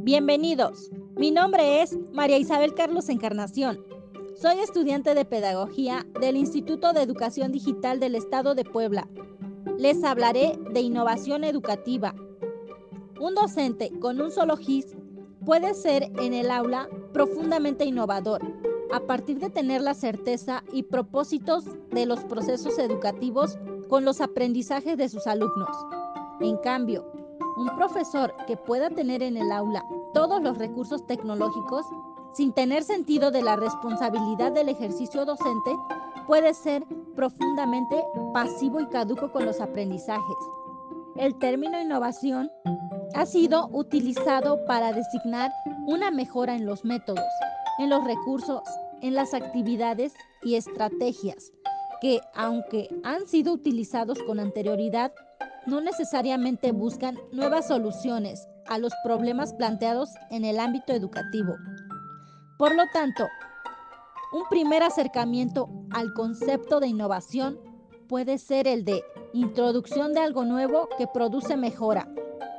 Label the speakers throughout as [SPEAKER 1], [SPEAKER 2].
[SPEAKER 1] Bienvenidos. Mi nombre es María Isabel Carlos Encarnación. Soy estudiante de Pedagogía del Instituto de Educación Digital del Estado de Puebla. Les hablaré de innovación educativa. Un docente con un solo GIS puede ser en el aula profundamente innovador, a partir de tener la certeza y propósitos de los procesos educativos con los aprendizajes de sus alumnos. En cambio, un profesor que pueda tener en el aula todos los recursos tecnológicos, sin tener sentido de la responsabilidad del ejercicio docente, puede ser profundamente pasivo y caduco con los aprendizajes. El término innovación ha sido utilizado para designar una mejora en los métodos, en los recursos, en las actividades y estrategias que, aunque han sido utilizados con anterioridad, no necesariamente buscan nuevas soluciones a los problemas planteados en el ámbito educativo. Por lo tanto, un primer acercamiento al concepto de innovación puede ser el de introducción de algo nuevo que produce mejora.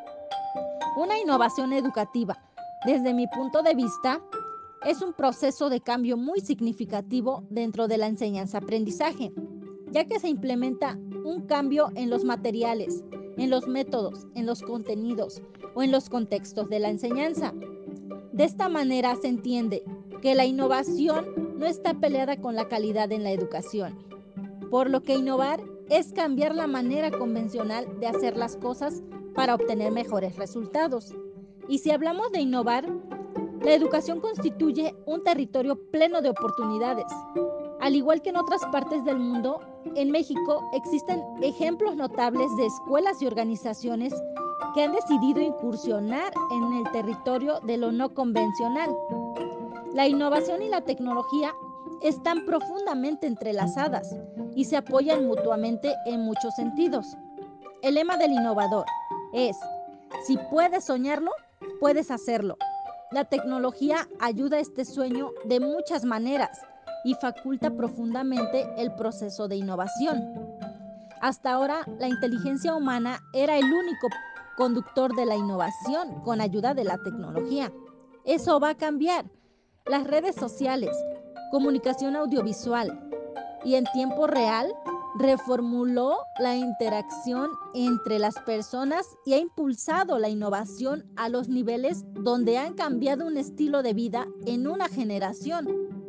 [SPEAKER 1] Una innovación educativa, desde mi punto de vista, es un proceso de cambio muy significativo dentro de la enseñanza-aprendizaje, ya que se implementa un cambio en los materiales, en los métodos, en los contenidos o en los contextos de la enseñanza. De esta manera se entiende que la innovación no está peleada con la calidad en la educación, por lo que innovar es cambiar la manera convencional de hacer las cosas para obtener mejores resultados. Y si hablamos de innovar, la educación constituye un territorio pleno de oportunidades. Al igual que en otras partes del mundo, en México existen ejemplos notables de escuelas y organizaciones que han decidido incursionar en el territorio de lo no convencional. La innovación y la tecnología están profundamente entrelazadas y se apoyan mutuamente en muchos sentidos. El lema del innovador es: si puedes soñarlo, puedes hacerlo. La tecnología ayuda a este sueño de muchas maneras y faculta profundamente el proceso de innovación. Hasta ahora, la inteligencia humana era el único conductor de la innovación con ayuda de la tecnología. Eso va a cambiar. Las redes sociales, comunicación audiovisual y en tiempo real reformuló la interacción entre las personas y ha impulsado la innovación a los niveles donde han cambiado un estilo de vida en una generación.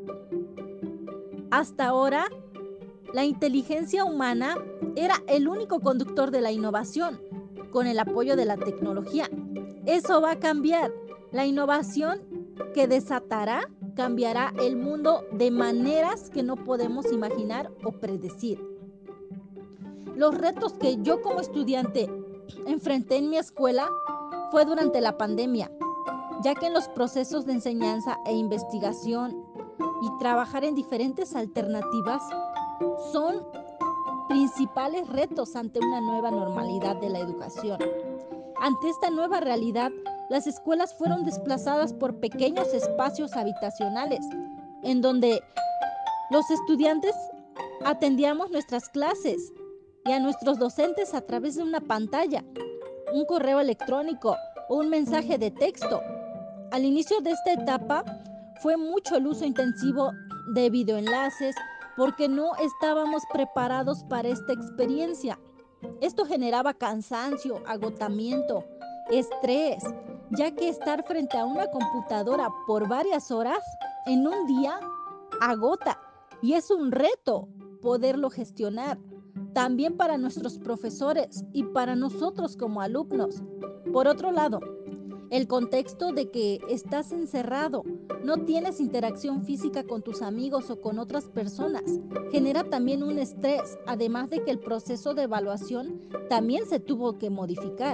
[SPEAKER 1] Hasta ahora, la inteligencia humana era el único conductor de la innovación, con el apoyo de la tecnología. Eso va a cambiar. La innovación que desatará cambiará el mundo de maneras que no podemos imaginar o predecir. Los retos que yo como estudiante enfrenté en mi escuela fue durante la pandemia, ya que en los procesos de enseñanza e investigación y trabajar en diferentes alternativas son principales retos ante una nueva normalidad de la educación. Ante esta nueva realidad, las escuelas fueron desplazadas por pequeños espacios habitacionales, en donde los estudiantes atendíamos nuestras clases y a nuestros docentes a través de una pantalla, un correo electrónico o un mensaje de texto. Al inicio de esta etapa fue mucho el uso intensivo de videoenlaces porque no estábamos preparados para esta experiencia. Esto generaba cansancio, agotamiento, estrés, ya que estar frente a una computadora por varias horas en un día agota y es un reto poderlo gestionar, también para nuestros profesores y para nosotros como alumnos. Por otro lado, el contexto de que estás encerrado, no tienes interacción física con tus amigos o con otras personas, genera también un estrés, además de que el proceso de evaluación también se tuvo que modificar.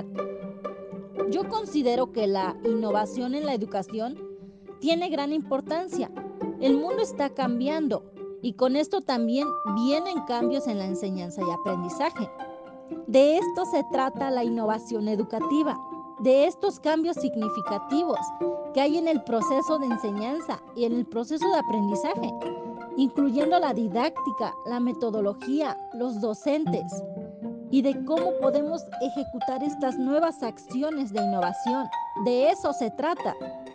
[SPEAKER 1] Yo considero que la innovación en la educación tiene gran importancia. El mundo está cambiando y con esto también vienen cambios en la enseñanza y aprendizaje. De esto se trata la innovación educativa, de estos cambios significativos que hay en el proceso de enseñanza y en el proceso de aprendizaje, incluyendo la didáctica, la metodología, los docentes. y de cómo podemos ejecutar estas nuevas acciones de innovación. De eso se trata.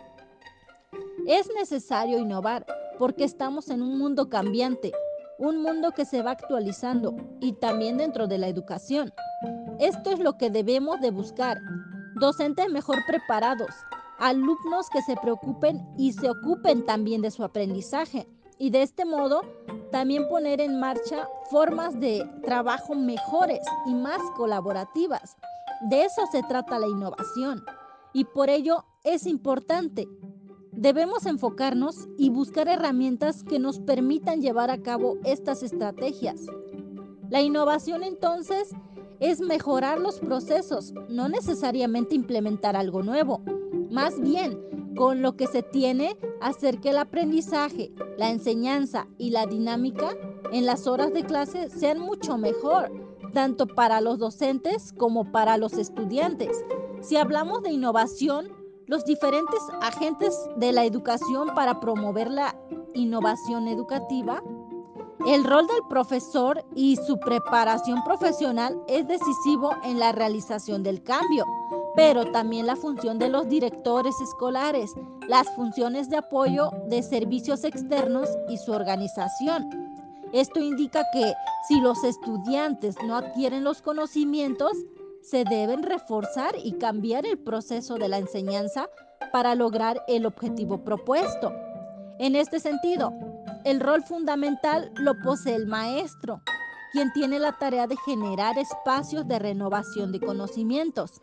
[SPEAKER 1] Es necesario innovar porque estamos en un mundo cambiante, un mundo que se va actualizando y también dentro de la educación. Esto es lo que debemos de buscar: docentes mejor preparados, alumnos que se preocupen y se ocupen también de su aprendizaje, y de este modo también poner en marcha formas de trabajo mejores y más colaborativas. De eso se trata la innovación, y por ello es importante. Debemos enfocarnos y buscar herramientas que nos permitan llevar a cabo estas estrategias. La innovación entonces es mejorar los procesos, no necesariamente implementar algo nuevo. Más bien, con lo que se tiene, hacer que el aprendizaje, la enseñanza y la dinámica en las horas de clase sean mucho mejor, tanto para los docentes como para los estudiantes. Si hablamos de innovación, los diferentes agentes de la educación para promover la innovación educativa, el rol del profesor y su preparación profesional es decisivo en la realización del cambio, pero también la función de los directores escolares, las funciones de apoyo de servicios externos y su organización. Esto indica que si los estudiantes no adquieren los conocimientos, se deben reforzar y cambiar el proceso de la enseñanza para lograr el objetivo propuesto. En este sentido, el rol fundamental lo posee el maestro, quien tiene la tarea de generar espacios de renovación de conocimientos.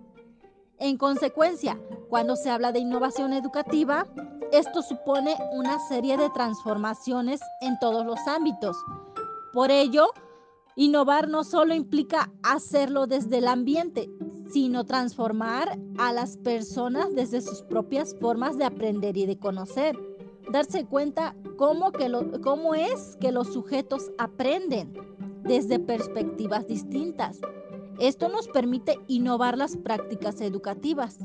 [SPEAKER 1] En consecuencia, cuando se habla de innovación educativa, esto supone una serie de transformaciones en todos los ámbitos. Por ello, innovar no solo implica hacerlo desde el ambiente, sino transformar a las personas desde sus propias formas de aprender y de conocer. Darse cuenta cómo es que los sujetos aprenden desde perspectivas distintas. Esto nos permite innovar las prácticas educativas.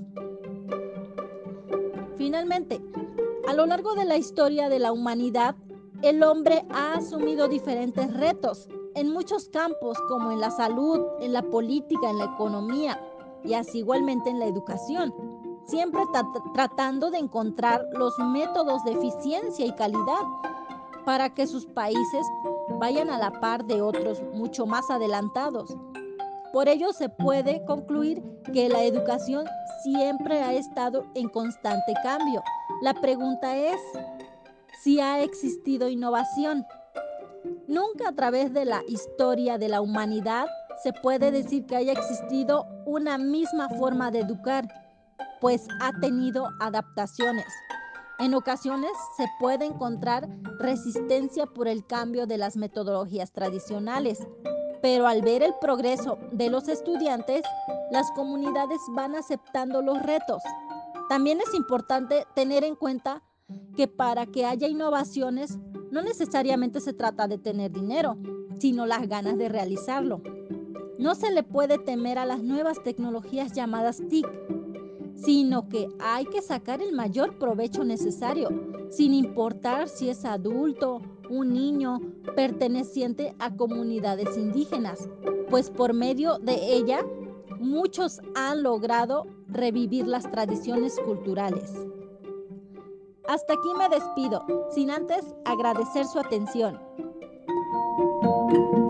[SPEAKER 1] Finalmente, a lo largo de la historia de la humanidad, el hombre ha asumido diferentes retos en muchos campos, como en la salud, en la política, en la economía y así igualmente en la educación, siempre tratando de encontrar los métodos de eficiencia y calidad para que sus países vayan a la par de otros mucho más adelantados. Por ello se puede concluir que la educación siempre ha estado en constante cambio. La pregunta es si ha existido innovación. Nunca a través de la historia de la humanidad se puede decir que haya existido una misma forma de educar, pues ha tenido adaptaciones. En ocasiones se puede encontrar resistencia por el cambio de las metodologías tradicionales, pero al ver el progreso de los estudiantes, las comunidades van aceptando los retos. También es importante tener en cuenta que para que haya innovaciones, no necesariamente se trata de tener dinero, sino las ganas de realizarlo. No se le puede temer a las nuevas tecnologías llamadas TIC, sino que hay que sacar el mayor provecho necesario, sin importar si es adulto, un niño, perteneciente a comunidades indígenas, pues por medio de ella, muchos han logrado revivir las tradiciones culturales. Hasta aquí me despido, sin antes agradecer su atención.